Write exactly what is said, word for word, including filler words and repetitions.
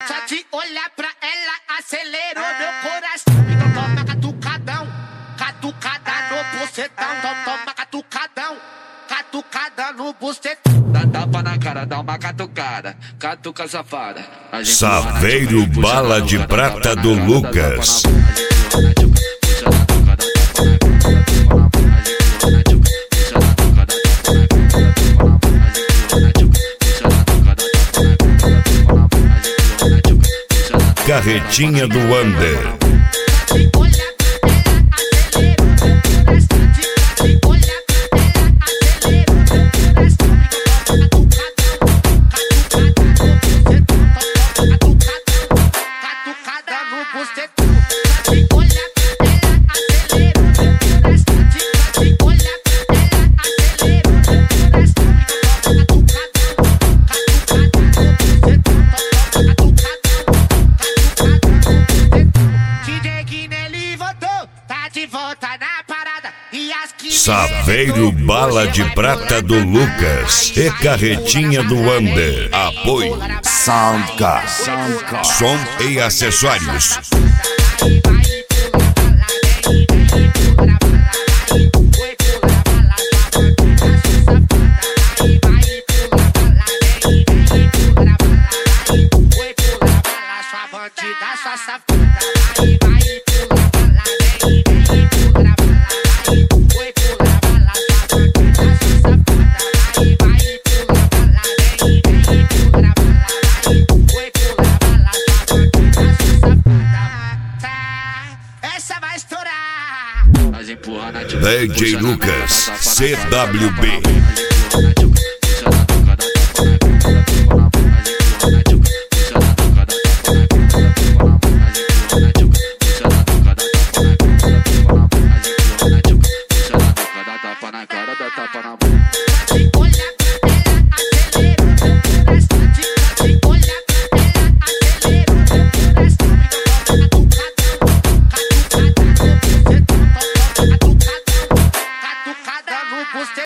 Só de olhar pra ela acelerou meu coração. Então toma catucadão, catucada no bucetão. Então toma catucadão, catucada no bucetão. Dá tapa na cara, dá uma catucada, catuca safada. Saveiro Bala de Prata do Lucas. Carretinha do Wander. Saveiro Bala de Prata do Lucas e Carretinha do Wander. Apoio Soundcar, som e acessórios. D J Lucas, C W B.